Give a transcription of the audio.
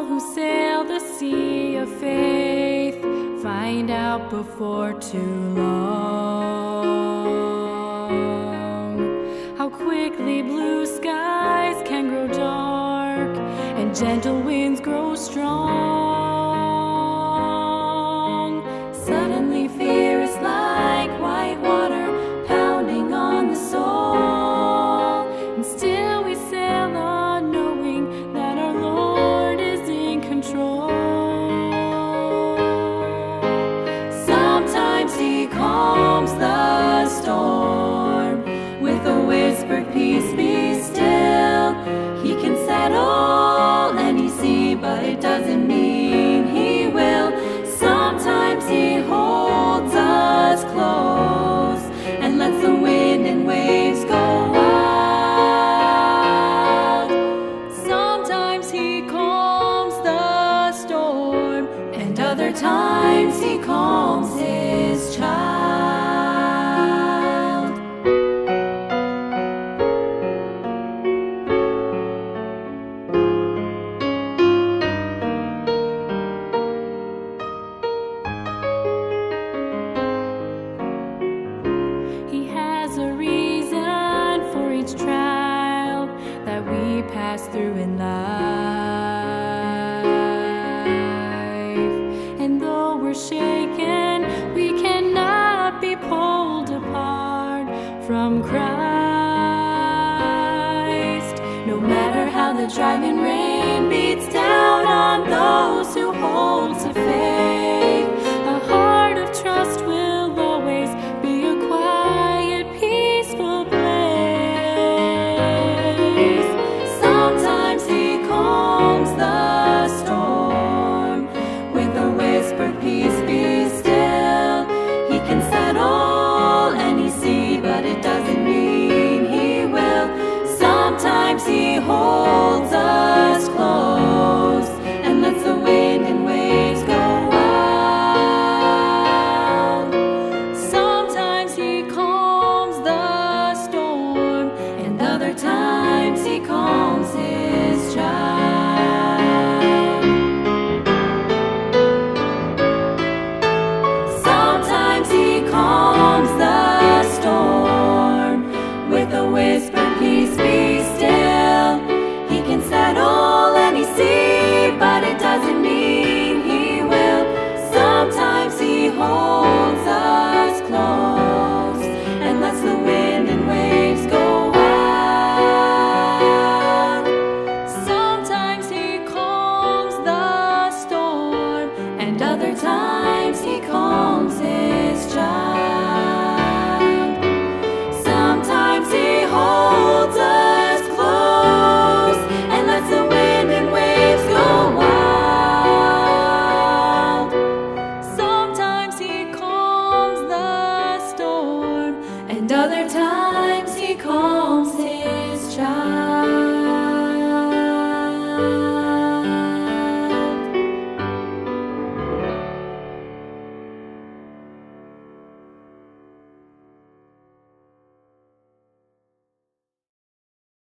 who sail the sea of faith find out before too long how quickly blue skies can grow dark and gentle winds grow strong. Suddenly fear is like white water pounding on the soul, and still we sail on knowing that our Lord is in control. Sometimes He calms the storm with a whispered peace, be still. He can settle any sea, but it doesn't mean He will. Sometimes He holds us close and lets the wind and waves go wild. Sometimes He calms the storm, and other times He calms His child. He has a reason for each trial that we pass through in life. And though we're shaken, we cannot be pulled apart from Christ. No matter how the driving rain beats down on those who hold to faith, a heart of trust will always be a quiet, peaceful place. Sometimes He calms the storm with a whispered peace, be still. He can settle any sea, but it doesn't mean He will. Sometimes He holds us close and lets the wind and waves go wild. Sometimes He calms the storm, and other times He calms His child. Sometimes He calms the storm with a whispered peace, be still. He can settle any sea, but it doesn't